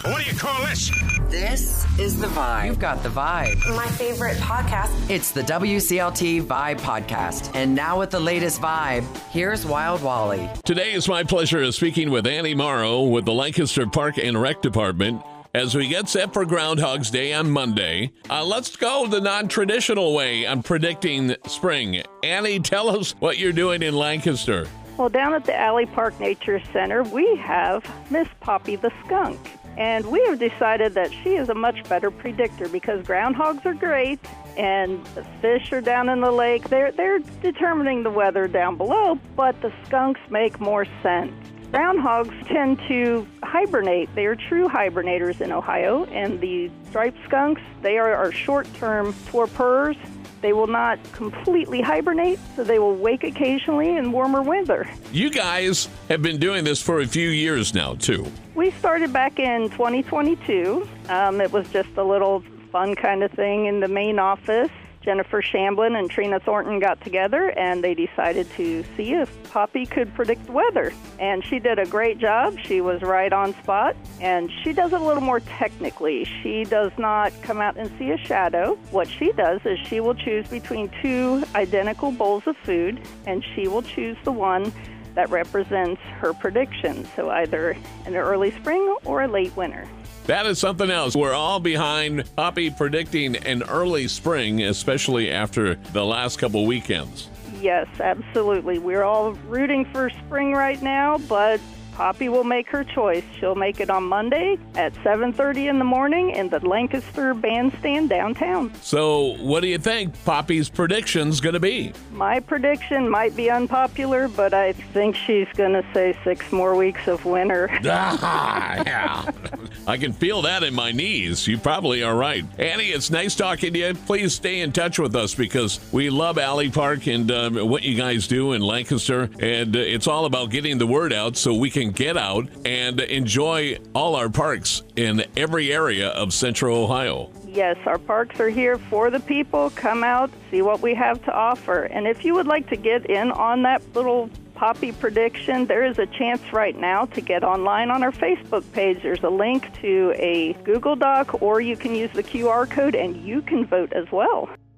What do you call this? This is The Vibe. You've got The Vibe. My favorite podcast. It's the WCLT Vibe Podcast. And now with the latest Vibe, here's Wild Wally. Today is my pleasure of speaking with Annie Morrow with the Lancaster Park and Rec Department as we get set for Groundhog's Day on Monday. Let's go the non-traditional way on predicting spring. Annie, tell us what you're doing in Lancaster. Well, down at the Alley Park Nature Center, we have Miss Poppy the skunk. And we have decided that she is a much better predictor because groundhogs are great and the fish are down in the lake. They're determining the weather down below, but the skunks make more sense. Groundhogs tend to hibernate. They are true hibernators in Ohio, and the striped skunks, they are short-term torpors. They will not completely hibernate, so they will wake occasionally in warmer weather. You guys have been doing this for a few years now, too. We started back in 2022. It was just a little fun kind of thing in the main office. Jennifer Shamblin and Trina Thornton got together, and they decided to see if Poppy could predict the weather. And she did a great job. She was right on spot, and she does it a little more technically. She does not come out and see a shadow. What she does is she will choose between two identical bowls of food, and she will choose the one that represents her prediction, so either an early spring or a late winter. That is something else. We're all behind Poppy predicting an early spring, especially after the last couple weekends. Yes, absolutely. We're all rooting for spring right now, but Poppy will make her choice. She'll make it on Monday at 7:30 in the morning in the Lancaster Bandstand downtown. So what do you think Poppy's prediction's going to be? My prediction might be unpopular, but I think she's going to say 6 more weeks of winter. Yeah. I can feel that in my knees. You probably are right. Annie, it's nice talking to you. Please stay in touch with us because we love Alley Park and what you guys do in Lancaster. And it's all about getting the word out so we can get out and enjoy all our parks in every area of Central Ohio. Yes, our parks are here for the people. Come out, see what we have to offer. And if you would like to get in on that little Poppy prediction, there is a chance right now to get online on our Facebook page. There's a link to a Google Doc, or you can use the QR code and you can vote as well.